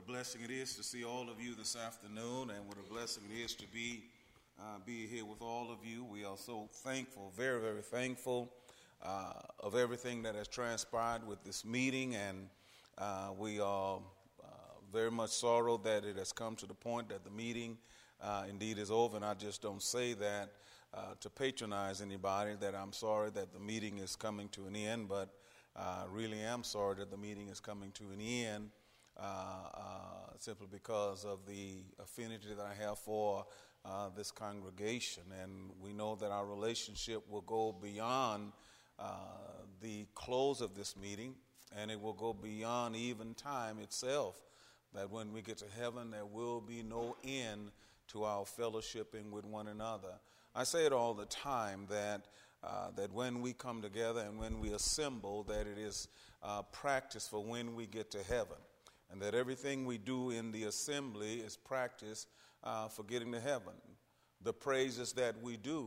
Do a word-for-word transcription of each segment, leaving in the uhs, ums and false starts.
a blessing it is to see all of you this afternoon, and what a blessing it is to be uh, be here with all of you. We are so thankful, very, very thankful uh, of everything that has transpired with this meeting, and uh, we are uh, very much sorrow that it has come to the point that the meeting uh, indeed is over. And I just don't say that uh, to patronize anybody, that I'm sorry that the meeting is coming to an end, but I really am sorry that the meeting is coming to an end. Uh, uh, simply because of the affinity that I have for uh, this congregation. And we know that our relationship will go beyond uh, the close of this meeting, and it will go beyond even time itself, that when we get to heaven there will be no end to our fellowshipping with one another. I say it all the time that uh, that when we come together and when we assemble, that it is uh, practice for when we get to heaven. And that everything we do in the assembly is practice uh, for getting to heaven. The praises that we do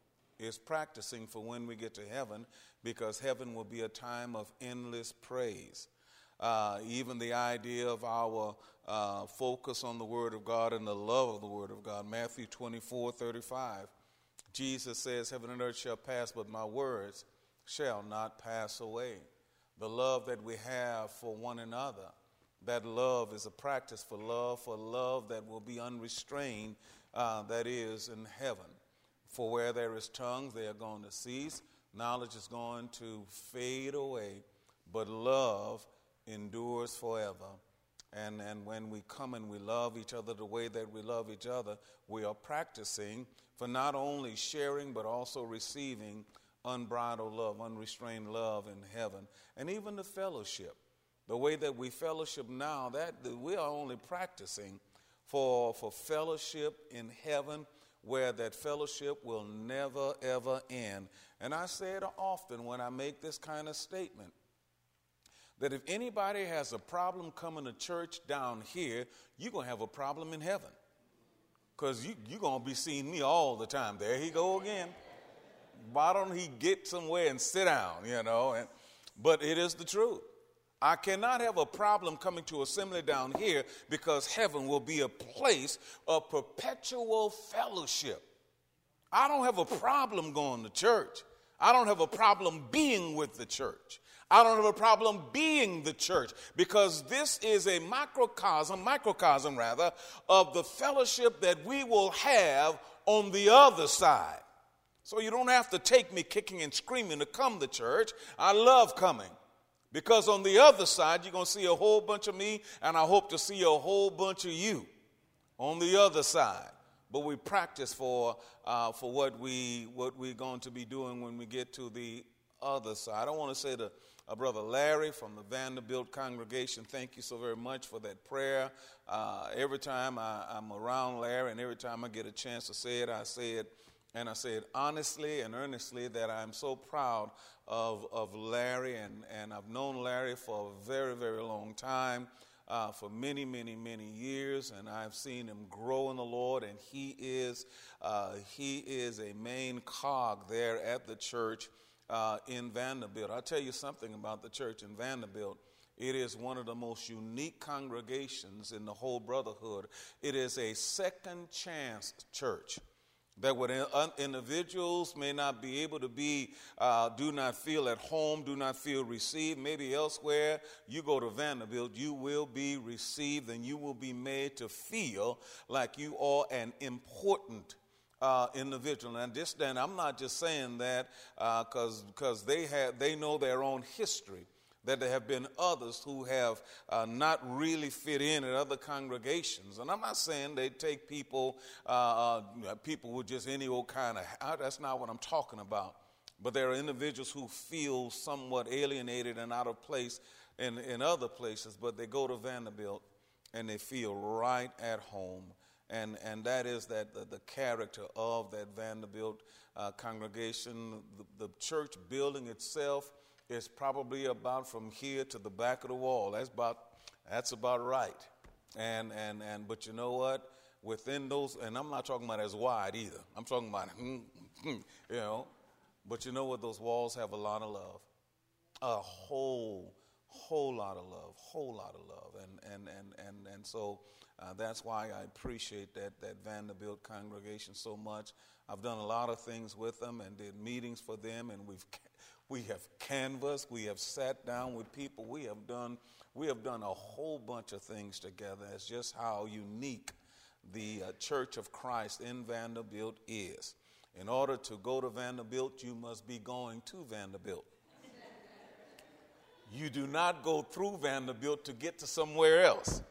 is practicing for when we get to heaven, because heaven will be a time of endless praise. Uh, even the idea of our uh, focus on the Word of God and the love of the Word of God. Matthew twenty-four thirty-five, Jesus says, "Heaven and earth shall pass, but my words shall not pass away." The love that we have for one another, that love is a practice for love, for love that will be unrestrained, uh, that is in heaven. For where there is tongues, they are going to cease. Knowledge is going to fade away, but love endures forever. And, and when we come and we love each other the way that we love each other, we are practicing for not only sharing, but also receiving unbridled love, unrestrained love in heaven. And even the fellowship. The way that we fellowship now, that, that we are only practicing for, for fellowship in heaven, where that fellowship will never, ever end. And I say it often when I make this kind of statement, that if anybody has a problem coming to church down here, you're going to have a problem in heaven. Because you, you're going to be seeing me all the time. There he go again. Why don't he get somewhere and sit down, you know? And, but it is the truth. I cannot have a problem coming to assembly down here, because heaven will be a place of perpetual fellowship. I don't have a problem going to church. I don't have a problem being with the church. I don't have a problem being the church, because this is a microcosm, microcosm rather, of the fellowship that we will have on the other side. So you don't have to take me kicking and screaming to come to church. I love coming. Because on the other side, you're going to see a whole bunch of me, and I hope to see a whole bunch of you on the other side. But we practice for uh, for what, we, what we're going to be doing when we get to the other side. I want to say to uh, Brother Larry from the Vanderbilt congregation, thank you so very much for that prayer. Uh, every time I, I'm around Larry, and every time I get a chance to say it, I say it. And I say it honestly and earnestly, that I'm so proud of, of Larry, and, and I've known Larry for a very, very long time, uh, for many, many, many years, and I've seen him grow in the Lord, and he is uh, he is a main cog there at the church uh, in Vanderbilt. I'll tell you something about the church in Vanderbilt. It is one of the most unique congregations in the whole brotherhood. It is a second chance church. That what individuals may not be able to be, uh, do not feel at home, do not feel received, maybe elsewhere, you go to Vanderbilt, you will be received, and you will be made to feel like you are an important uh, individual. And this, then I'm not just saying that because uh, because they have they know their own history. That there have been others who have uh, not really fit in at other congregations. And I'm not saying they take people, uh, uh, people with just any old kind of, uh, that's not what I'm talking about. But there are individuals who feel somewhat alienated and out of place in, in other places, but they go to Vanderbilt and they feel right at home. And, and that is that the, the character of that Vanderbilt uh, congregation. The, the church building itself is probably about from here to the back of the wall. That's about that's about right. And and and but you know what? Within those, and I'm not talking about as wide either. I'm talking about you know. But you know what? Those walls have a lot of love, a whole Whole lot of love, whole lot of love. And, and, and, and, and so uh, that's why I appreciate that, that Vanderbilt congregation so much. I've done a lot of things with them and did meetings for them, and we've we have canvassed, we have sat down with people, we have done we have done a whole bunch of things together. It's just how unique the uh, Church of Christ in Vanderbilt is. In order to go to Vanderbilt, you must be going to Vanderbilt. You do not go through Vanderbilt to get to somewhere else.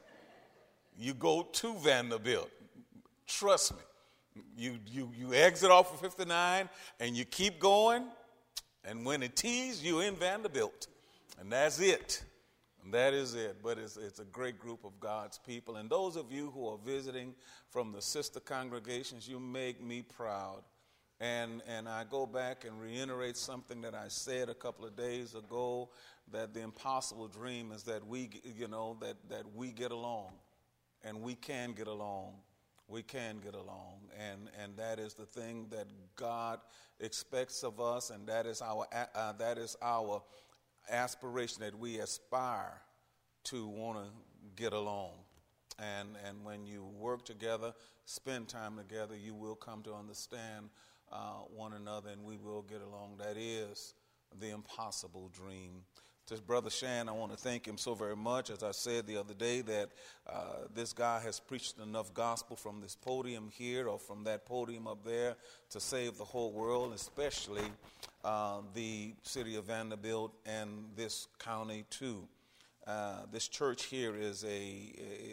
You go to Vanderbilt. Trust me. You, you, you exit off of fifty-nine and you keep going, and when it tees, you're in Vanderbilt. And that's it. And that is it. But it's, it's a great group of God's people. And those of you who are visiting from the sister congregations, you make me proud. And, and I go back and reiterate something that I said a couple of days ago, that the impossible dream is that we, you know, that, that we get along. And we can get along. We can get along. And, and that is the thing that God expects of us, and that is our, uh, that is our aspiration, that we aspire to want to get along. And, and when you work together, spend time together, you will come to understand uh, one another, and we will get along. That is the impossible dream. To Brother Shan, I want to thank him so very much. As I said the other day, that uh, this guy has preached enough gospel from this podium here or from that podium up there to save the whole world, especially uh, the city of Vanderbilt and this county too. Uh, this church here is a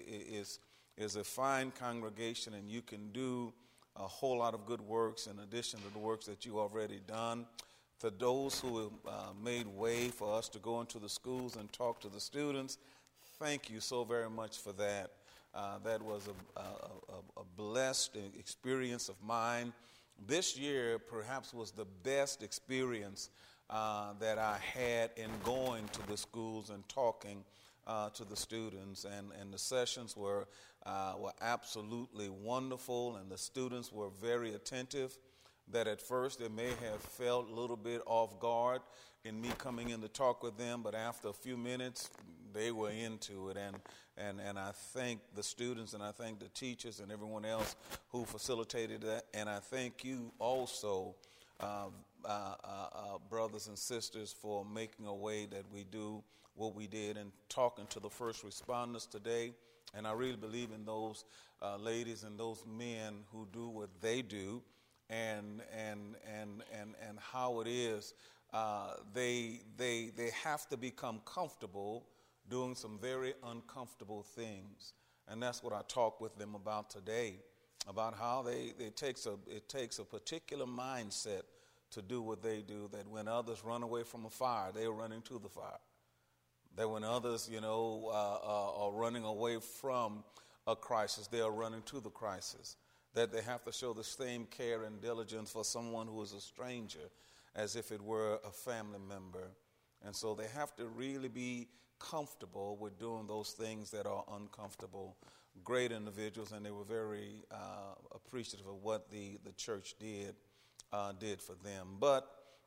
is is a fine congregation, and you can do a whole lot of good works in addition to the works that you already done. For those who have uh, made way for us to go into the schools and talk to the students, thank you so very much for that. Uh, that was a, a, a, a blessed experience of mine. This year perhaps was the best experience uh, that I had in going to the schools and talking uh, to the students. And, and the sessions were, uh, were absolutely wonderful, and the students were very attentive. That at first they may have felt a little bit off guard in me coming in to talk with them, but after a few minutes, they were into it. And, and, and I thank the students, and I thank the teachers and everyone else who facilitated that. And I thank you also, uh, uh, uh, uh, brothers and sisters, for making a way that we do what we did and talking to the first responders today. And I really believe in those uh, ladies and those men who do what they do. And and and and and how it is, uh, they they they have to become comfortable doing some very uncomfortable things, and that's what I talk with them about today, about how they it takes a it takes a particular mindset to do what they do. That when others run away from a fire, they are running to the fire. That when others, you know, uh, uh, are running away from a crisis, they are running to the crisis. That they have to show the same care and diligence for someone who is a stranger as if it were a family member. And so they have to really be comfortable with doing those things that are uncomfortable. Great individuals, and they were very uh, appreciative of what the, the church did uh, did for them. But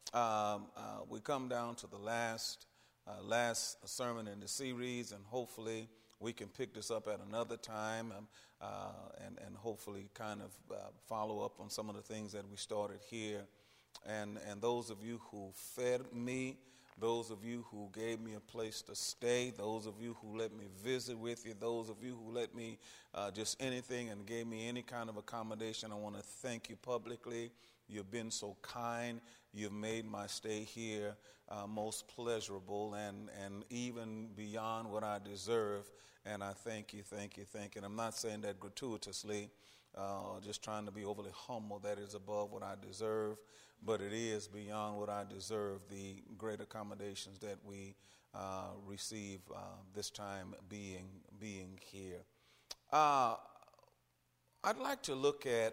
um, uh, we come down to the last uh, last sermon in the series, and hopefully we can pick this up at another time. Um, Uh, and, and hopefully kind of uh, follow up on some of the things that we started here. And, and those of you who fed me, those of you who gave me a place to stay, those of you who let me visit with you, those of you who let me uh, just anything and gave me any kind of accommodation, I want to thank you publicly. You've been so kind. You've made my stay here uh, most pleasurable and, and even beyond what I deserve. And I thank you, thank you, thank you. And I'm not saying that gratuitously, uh, just trying to be overly humble. That is above what I deserve, but it is beyond what I deserve, the great accommodations that we uh, receive uh, this time being, being here. Uh, I'd like to look at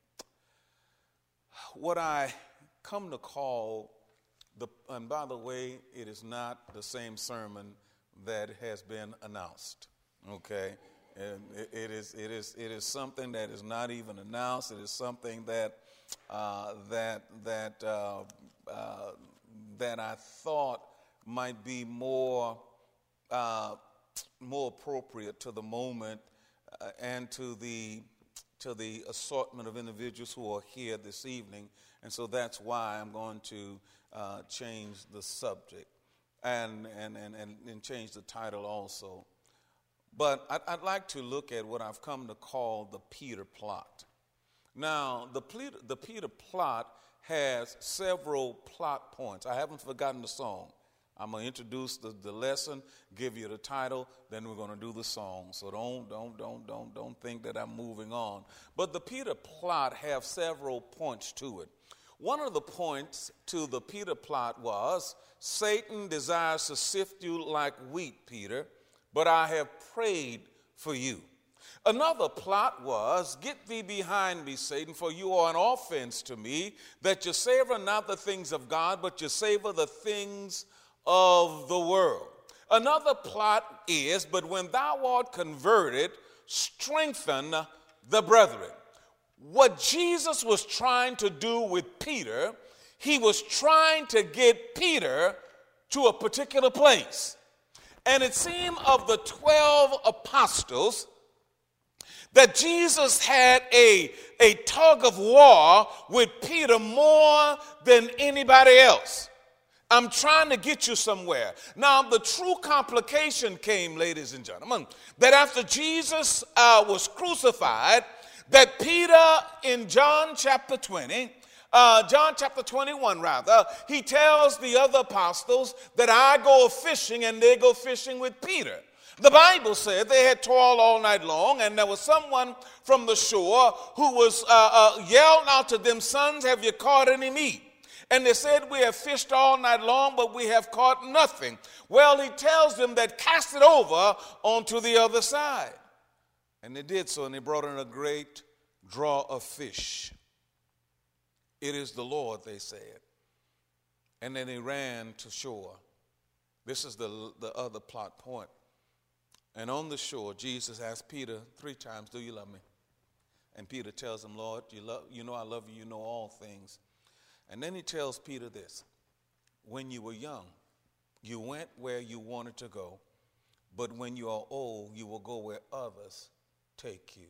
what I come to call the, and by the way, it is not the same sermon that has been announced, okay? And it, it is it is it is something that is not even announced. It is something that uh, that that uh, uh, that I thought might be more uh, more appropriate to the moment uh, and to the to the assortment of individuals who are here this evening. And so that's why I'm going to uh, change the subject and, and, and, and, and change the title also. But I'd, I'd like to look at what I've come to call the Peter plot. Now, the Peter, the Peter plot has several plot points. I haven't forgotten the song. I'm going to introduce the, the lesson, give you the title, then we're going to do the song. So don't, don't, don't, don't, don't think that I'm moving on. But the Peter plot have several points to it. One of the points to the Peter plot was, Satan desires to sift you like wheat, Peter, but I have prayed for you. Another plot was, get thee behind me, Satan, for you are an offense to me, that you savor not the things of God, but you savor the things of the world. Another plot is, but when thou art converted, strengthen the brethren. What Jesus was trying to do with Peter, he was trying to get Peter to a particular place. And it seemed of the twelve apostles that Jesus had a, a tug of war with Peter more than anybody else. I'm trying to get you somewhere. Now, the true complication came, ladies and gentlemen, that after Jesus uh, was crucified, that Peter in John chapter twenty, uh, John chapter twenty-one rather, he tells the other apostles that I go fishing and they go fishing with Peter. The Bible said they had toiled all night long, and there was someone from the shore who was uh, uh, yelled out to them, sons, have you caught any meat? And they said, we have fished all night long, but we have caught nothing. Well, he tells them that cast it over onto the other side. And they did so, and they brought in a great draw of fish. It is the Lord, they said. And then they ran to shore. This is the, the other plot point. And on the shore, Jesus asked Peter three times, do you love me? And Peter tells him, Lord, you, love, you know I love you, you know all things. And then he tells Peter this, when you were young, you went where you wanted to go, but when you are old, you will go where others take you.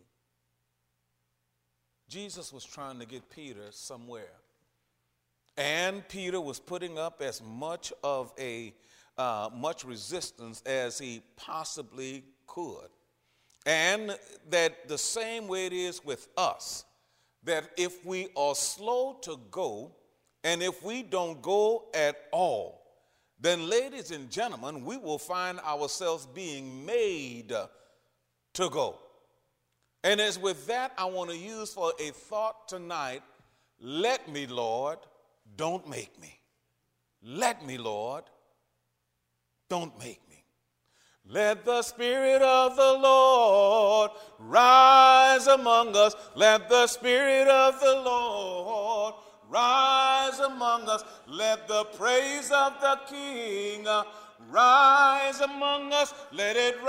Jesus was trying to get Peter somewhere. And Peter was putting up as much of a, uh, much resistance as he possibly could. And that the same way it is with us, that if we are slow to go, and if we don't go at all, then, ladies and gentlemen, we will find ourselves being made to go. And as with that, I want to use for a thought tonight, let me, Lord, don't make me. Let me, Lord, don't make me. Let the Spirit of the Lord rise among us. Let the Spirit of the Lord rise among us. Let the praise of the King rise among us. Let it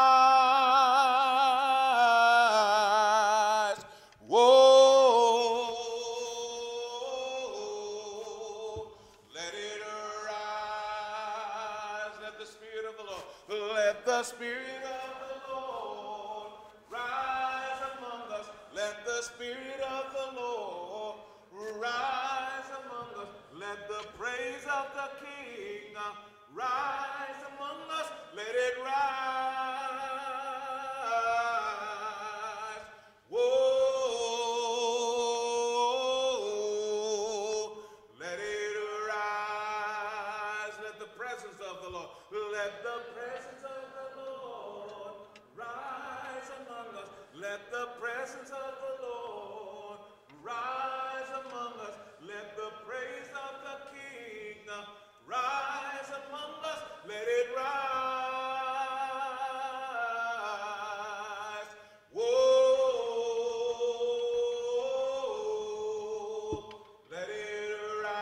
rise. Whoa. Let it rise. Let the Spirit of the Lord. Let the Spirit of the Lord rise among us. Let the Spirit of the Lord rise among us. Let the praise of the King rise among us. Let it rise. Whoa. Let it rise. Let the presence of the Lord. Let the presence of the Lord rise among us. Let the presence of the Lord rise among us. Let the praise of the King rise among us. Let it rise. Whoa. Let it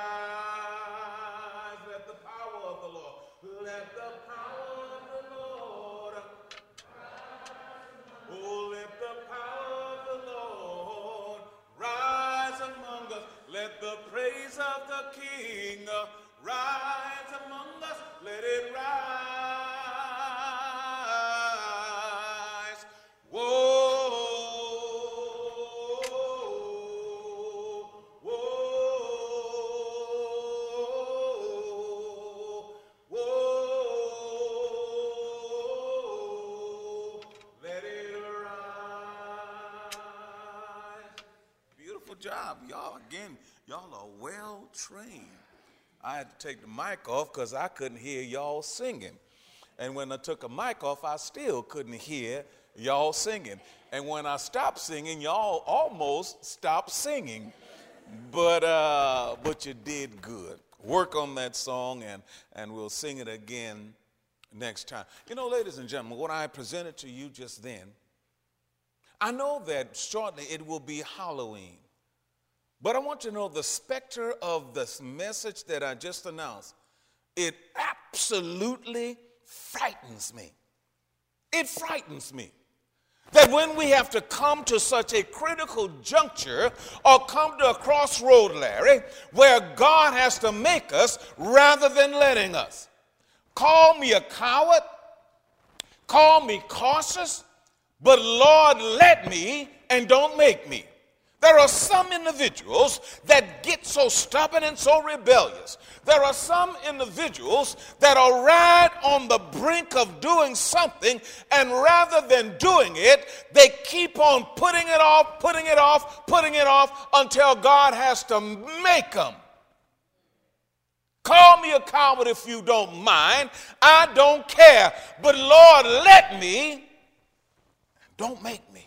rise. Let the power of the Lord. Let the power of the Lord rise. Oh, let the power of the Lord rise among us. Let the praise of the King rise among us. Let it rise. job. Y'all, again, y'all are well trained. I had to take the mic off because I couldn't hear y'all singing. And when I took a mic off, I still couldn't hear y'all singing. And when I stopped singing, y'all almost stopped singing. But uh, but you did good. Work on that song, and, and we'll sing it again next time. You know, ladies and gentlemen, what I presented to you just then, I know that shortly it will be Halloween. But I want you to know the specter of this message that I just announced, it absolutely frightens me. It frightens me that when we have to come to such a critical juncture or come to a crossroad, Larry, where God has to make us rather than letting us. Call me a coward, call me cautious, but Lord, let me and don't make me. There are some individuals that get so stubborn and so rebellious. There are some individuals that are right on the brink of doing something, and rather than doing it, they keep on putting it off, putting it off, putting it off until God has to make them. Call me a coward if you don't mind. I don't care. But Lord, let me. Don't make me.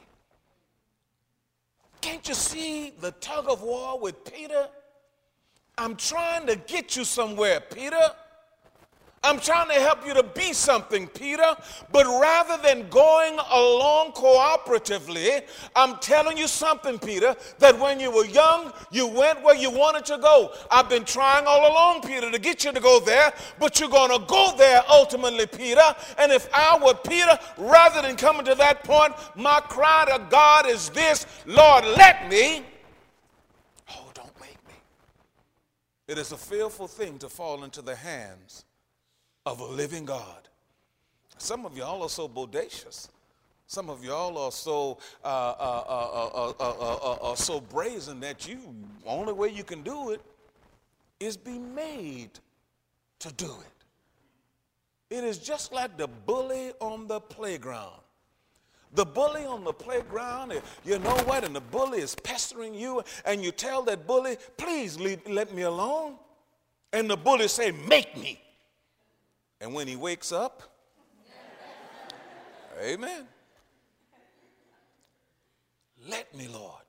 Can't you see the tug of war with Peter? I'm trying to get you somewhere, Peter. I'm trying to help you to be something, Peter. But rather than going along cooperatively, I'm telling you something, Peter, that when you were young, you went where you wanted to go. I've been trying all along, Peter, to get you to go there, but you're going to go there ultimately, Peter. And if I were Peter, rather than coming to that point, my cry to God is this: Lord, let me. Oh, don't make me. It is a fearful thing to fall into the hands of a living God. Some of y'all are so bodacious. Some of y'all are so uh, uh, uh, uh, uh, uh, so brazen that you only way you can do it is be made to do it. It is just like the bully on the playground. The bully on the playground, you know what? And the bully is pestering you, and you tell that bully, "Please leave, let me alone." And the bully say, "Make me." And when he wakes up, amen. Let me, Lord.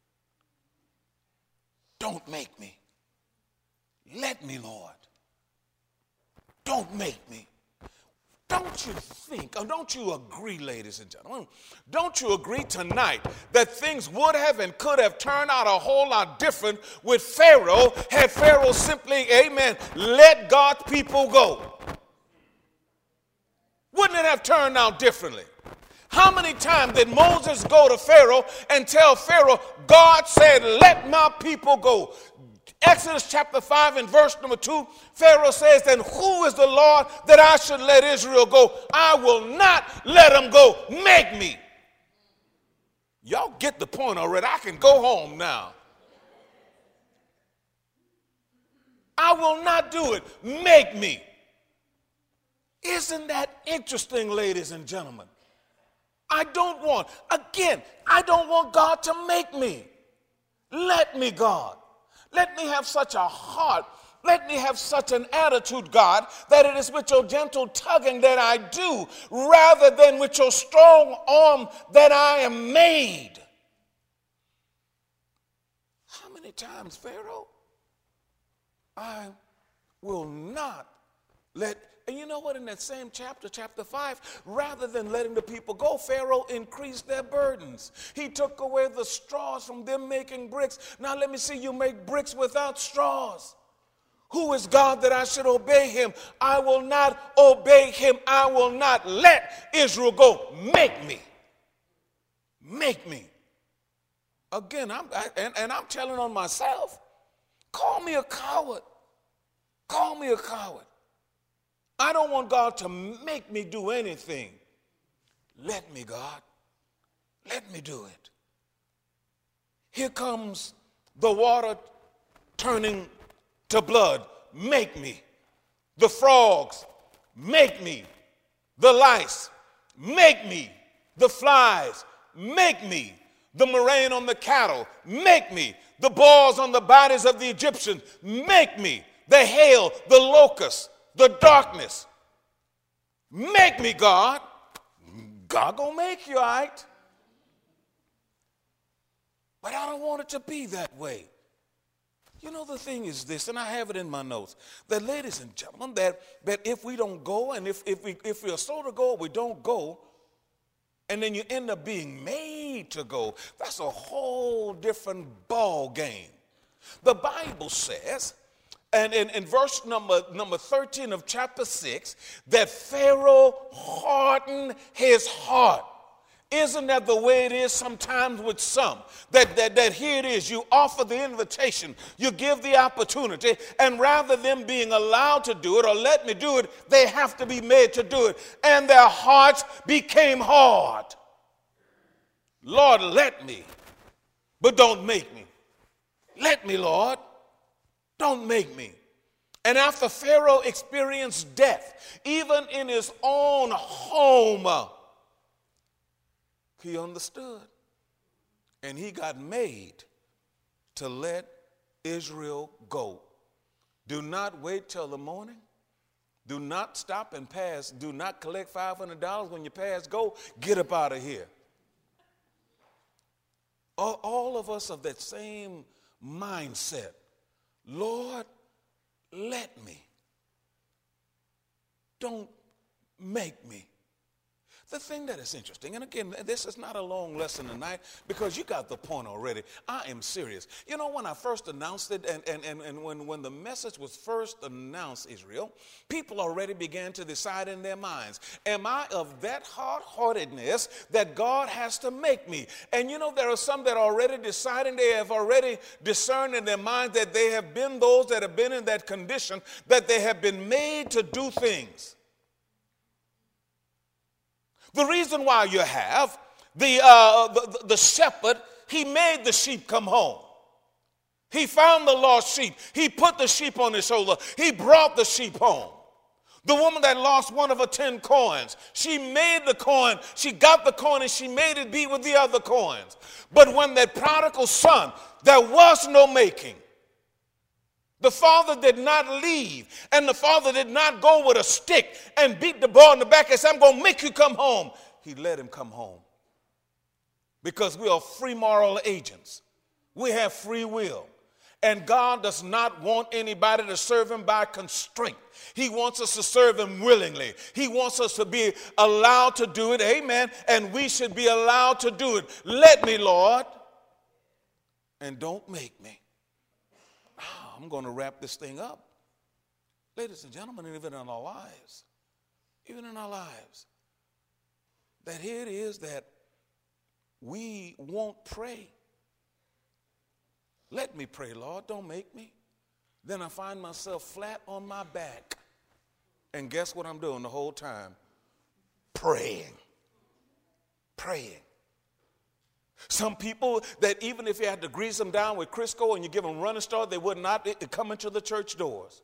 Don't make me. Let me, Lord. Don't make me. Don't you think, or don't you agree, ladies and gentlemen, don't you agree tonight that things would have and could have turned out a whole lot different with Pharaoh had Pharaoh simply, amen, let God's people go? Wouldn't it have turned out differently? How many times did Moses go to Pharaoh and tell Pharaoh, God said, let my people go? Exodus chapter five and verse number two, Pharaoh says, then who is the Lord that I should let Israel go? I will not let them go. Make me. Y'all get the point already. I can go home now. I will not do it. Make me. Isn't that interesting, ladies and gentlemen? I don't want, again, I don't want God to make me. Let me, God. Let me have such a heart. Let me have such an attitude, God, that it is with your gentle tugging that I do, rather than with your strong arm that I am made. How many times, Pharaoh? I will not let. And you know what, in that same chapter, chapter five, rather than letting the people go, Pharaoh increased their burdens. He took away the straws from them making bricks. Now let me see you make bricks without straws. Who is God that I should obey him? I will not obey him. I will not let Israel go. Make me. Make me. Again, I'm, I, and, and I'm telling on myself, call me a coward. Call me a coward. I don't want God to make me do anything. Let me, God. Let me do it. Here comes the water turning to blood. Make me. The frogs. Make me. The lice. Make me. The flies. Make me. the murrain on the cattle, make me. The boils on the bodies of the Egyptians, make me. The hail, the locust, the darkness, make me, God. God gonna make you, all right? But I don't want it to be that way. You know, the thing is this, and I have it in my notes, that ladies and gentlemen, that, that if we don't go, and if, if, we, if we are slow to go, we don't go, and then you end up being made to go, that's a whole different ball game. The Bible says, and in, in verse number, number thirteen of chapter six, that Pharaoh hardened his heart. Isn't that the way it is sometimes with some? That, that, that here it is, you offer the invitation, you give the opportunity, and rather than being allowed to do it or let me do it, they have to be made to do it. And their hearts became hard. Lord, let me, but don't make me. Let me, Lord, don't make me. And after Pharaoh experienced death, even in his own home, he understood, and he got made to let Israel go. Do not wait till the morning. Do not stop and pass. Do not collect five hundred dollars when you pass go. Get up out of here. All, all of us have that same mindset. Lord, let me. Don't make me. The thing that is interesting, and again, this is not a long lesson tonight because you got the point already. I am serious. You know, when I first announced it and, and, and, and when, when the message was first announced, Israel, people already began to decide in their minds, am I of that hard-heartedness that God has to make me? And you know, there are some that are already deciding, they have already discerned in their minds that they have been those that have been in that condition, that they have been made to do things. The reason why you have the, uh, the, the shepherd, he made the sheep come home. He found the lost sheep. He put the sheep on his shoulder. He brought the sheep home. The woman that lost one of her ten coins, she made the coin, she got the coin and she made it be with the other coins. But when that prodigal son, there was no making. The father did not leave, and the father did not go with a stick and beat the boy in the back and say, I'm going to make you come home. He let him come home because we are free moral agents. We have free will, and God does not want anybody to serve him by constraint. He wants us to serve him willingly. He wants us to be allowed to do it, amen, and we should be allowed to do it. Let me, Lord, and don't make me. I'm going to wrap this thing up. Ladies and gentlemen, even in our lives, even in our lives, that here it is that we won't pray. Let me pray, Lord, don't make me. Then I find myself flat on my back. And guess what I'm doing the whole time? Praying. Praying. Some people that even if you had to grease them down with Crisco and you give them running start, they would not come into the church doors.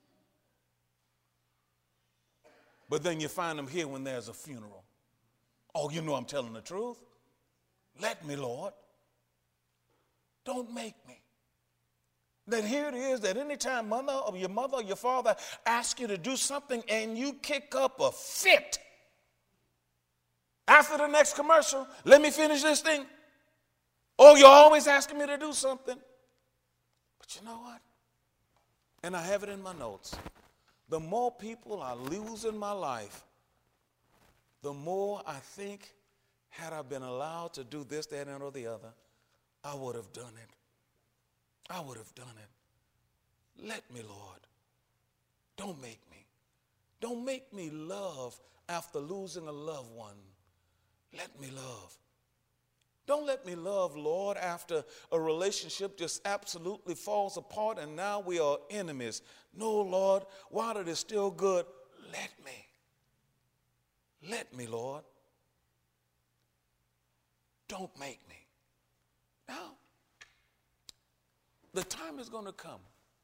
But then you find them here when there's a funeral. Oh, you know I'm telling the truth. Let me, Lord. Don't make me. Then here it is that anytime mother or your mother or your father asks you to do something and you kick up a fit. After the next commercial, let me finish this thing. Oh, you're always asking me to do something. But you know what? And I have it in my notes. The more people I lose in my life, the more I think, had I been allowed to do this, that, and or the other, I would have done it. I would have done it. Let me, Lord. Don't make me. Don't make me love after losing a loved one. Let me love. Don't let me love, Lord, after a relationship just absolutely falls apart and now we are enemies. No, Lord, while it is still good, let me. Let me, Lord. Don't make me. Now, the time is going to come.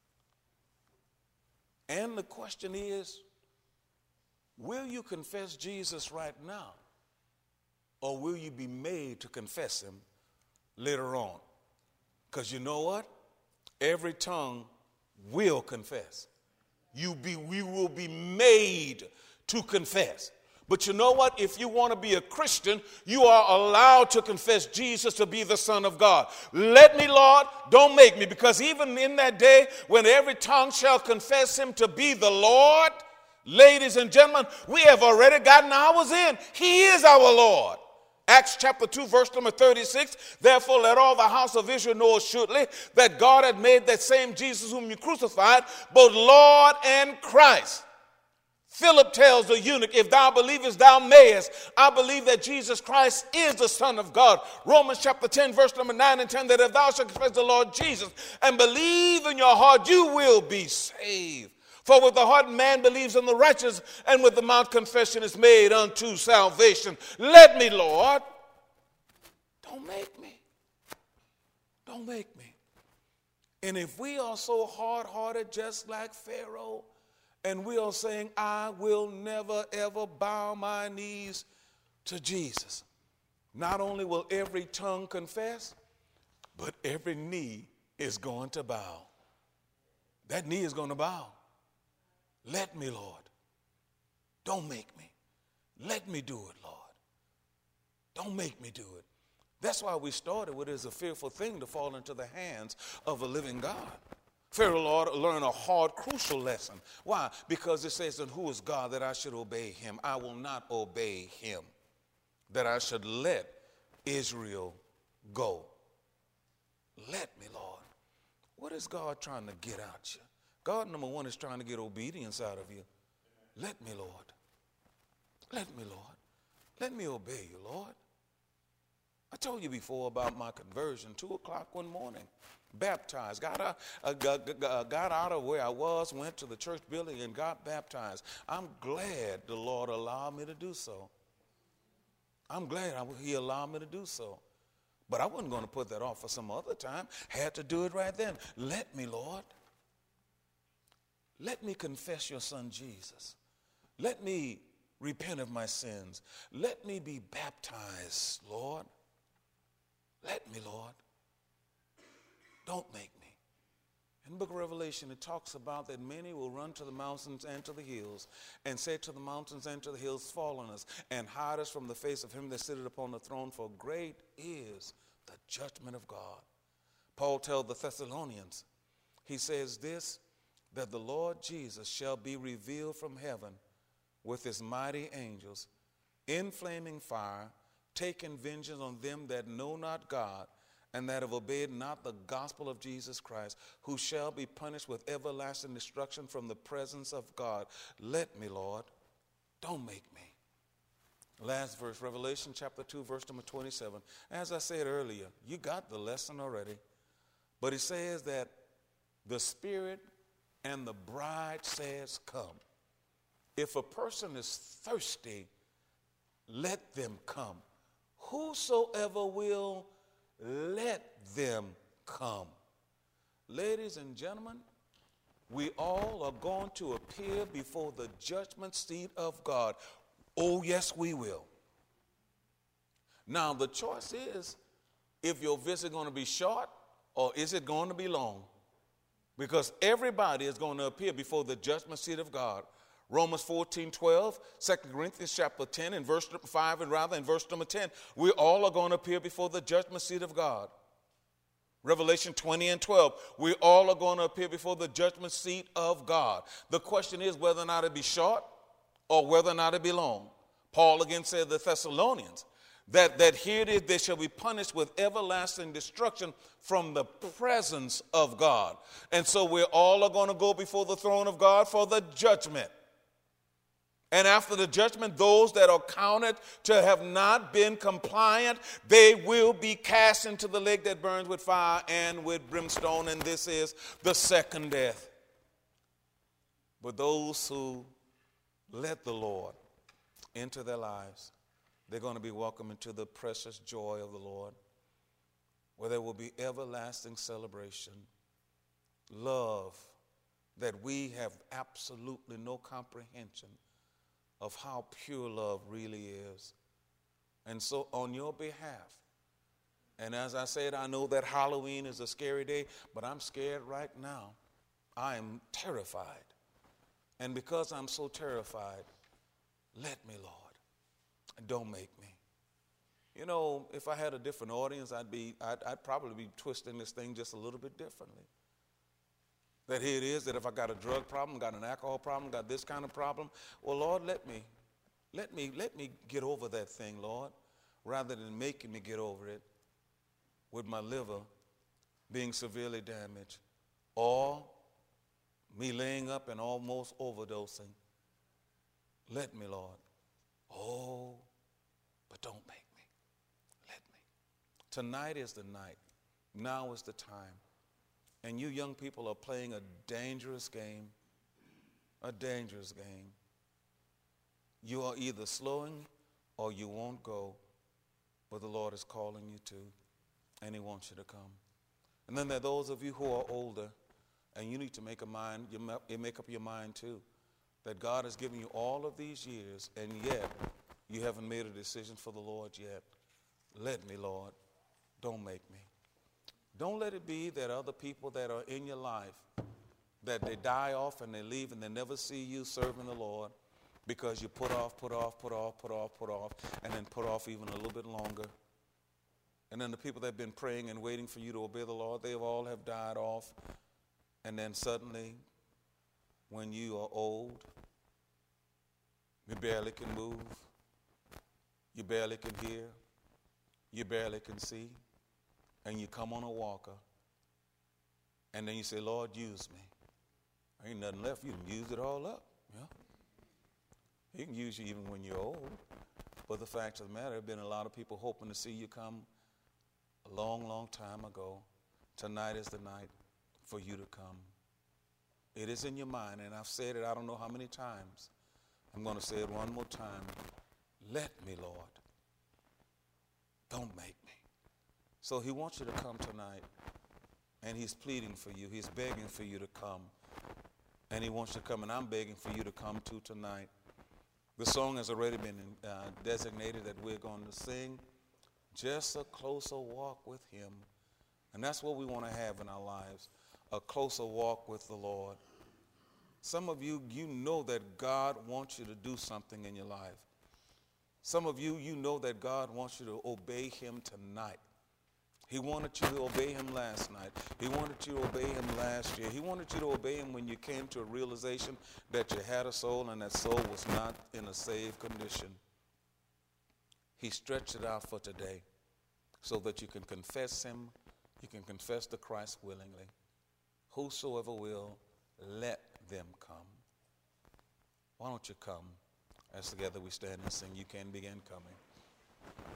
And the question is, will you confess Jesus right now? Or will you be made to confess him later on. Because you know what? Every tongue will confess. You be, we will be made to confess. But you know what? If you want to be a Christian, you are allowed to confess Jesus to be the Son of God. Let me, Lord, don't make me. Because even in that day when every tongue shall confess him to be the Lord, ladies and gentlemen, we have already gotten ours in. He is our Lord. Acts chapter two, verse number thirty-six, therefore let all the house of Israel know assuredly that God had made that same Jesus whom you crucified, both Lord and Christ. Philip tells the eunuch, if thou believest, thou mayest. I believe that Jesus Christ is the Son of God. Romans chapter ten, verse number nine and ten, that if thou shalt confess the Lord Jesus and believe in your heart, you will be saved. For with the heart man believes in the righteous, and with the mouth confession is made unto salvation. Let me, Lord, don't make me. Don't make me. And if we are so hard-hearted just like Pharaoh, and we are saying, I will never, ever bow my knees to Jesus, not only will every tongue confess, but every knee is going to bow. That knee is going to bow. Let me, Lord. Don't make me. Let me do it, Lord. Don't make me do it. That's why we started with it as a fearful thing to fall into the hands of a living God. Pharaoh, Lord, learn a hard, crucial lesson. Why? Because it says, and who is God that I should obey him? I will not obey him. That I should let Israel go. Let me, Lord. What is God trying to get out you? God, number one, is trying to get obedience out of you. Let me, Lord. Let me, Lord. Let me obey you, Lord. I told you before about my conversion. Two o'clock one morning, baptized. Got out, uh, got, got out of where I was, went to the church building and got baptized. I'm glad the Lord allowed me to do so. I'm glad I, he allowed me to do so. But I wasn't going to put that off for some other time. Had to do it right then. Let me, Lord. Let me confess your son Jesus. Let me repent of my sins. Let me be baptized, Lord. Let me, Lord. Don't make me. In the book of Revelation, it talks about that many will run to the mountains and to the hills and say to the mountains and to the hills, fall on us and hide us from the face of him that sitteth upon the throne, for great is the judgment of God. Paul tells the Thessalonians, he says this, that the Lord Jesus shall be revealed from heaven with his mighty angels in flaming fire, taking vengeance on them that know not God and that have obeyed not the gospel of Jesus Christ, who shall be punished with everlasting destruction from the presence of God. Let me, Lord, don't make me. Last verse, Revelation chapter two, verse number twenty-seven. As I said earlier, you got the lesson already. But it says that the Spirit and the bride says, come. If a person is thirsty, let them come. Whosoever will, let them come. Ladies and gentlemen, we all are going to appear before the judgment seat of God. Oh, yes, we will. Now, the choice is if your visit is going to be short or is it going to be long? Because everybody is going to appear before the judgment seat of God. Romans fourteen, twelve, Second Corinthians chapter ten, and verse five, and rather in verse number ten, we all are going to appear before the judgment seat of God. Revelation twenty and twelve, we all are going to appear before the judgment seat of God. The question is whether or not it be short or whether or not it be long. Paul again said to the Thessalonians, That, that here it is, they shall be punished with everlasting destruction from the presence of God. And so we all are going to go before the throne of God for the judgment. And after the judgment, those that are counted to have not been compliant, they will be cast into the lake that burns with fire and with brimstone. And this is the second death. But those who let the Lord into their lives, they're going to be welcomed into the precious joy of the Lord, where there will be everlasting celebration, love that we have absolutely no comprehension of how pure love really is. And so on your behalf, And as I said, I know that Halloween is a scary day, but I'm scared right now. I am terrified. And because I'm so terrified, let me, Lord, and don't make me. You know, if I had a different audience, I'd be, I'd, I'd probably be twisting this thing just a little bit differently. That here it is, that if I got a drug problem, got an alcohol problem, got this kind of problem, well, Lord, let me, let me, let me get over that thing, Lord, rather than making me get over it with my liver being severely damaged or me laying up and almost overdosing. Let me, Lord. Oh, but don't make me. Let me. Tonight is the night. Now is the time. And you young people are playing a dangerous game, a dangerous game. You are either slowing or you won't go, but the Lord is calling you to, and he wants you to come. And then there are those of you who are older, and you need to make a mind, you make up your mind too, that God has given you all of these years, and yet you haven't made a decision for the Lord yet. Let me, Lord. Don't make me. Don't let it be that other people that are in your life, that they die off and they leave and they never see you serving the Lord because you put off, put off, put off, put off, put off, and then put off even a little bit longer. And then the people that have been praying and waiting for you to obey the Lord, they all have died off. And then suddenly, when you are old, you barely can move, you barely can hear, you barely can see, and you come on a walker, and then you say, Lord, use me. Ain't nothing left. You can use it all up. Yeah. He can use you even when you're old. But the fact of the matter, there have been a lot of people hoping to see you come a long, long time ago. Tonight is the night for you to come. It is in your mind, and I've said it I don't know how many times. I'm going to say it one more time. Let me, Lord. Don't make me. So he wants you to come tonight, and he's pleading for you. He's begging for you to come, and he wants you to come, and I'm begging for you to come too tonight. The song has already been uh, designated that we're going to sing, Just a Closer Walk with Him. And that's what we want to have in our lives, a closer walk with the Lord. Some of you, you know that God wants you to do something in your life. Some of you, you know that God wants you to obey him tonight. He wanted you to obey him last night. He wanted you to obey him last year. He wanted you to obey him when you came to a realization that you had a soul and that soul was not in a saved condition. He stretched it out for today so that you can confess him. You can confess to Christ willingly. Whosoever will, let them come. Why don't you come? As together we stand and sing, you can begin coming.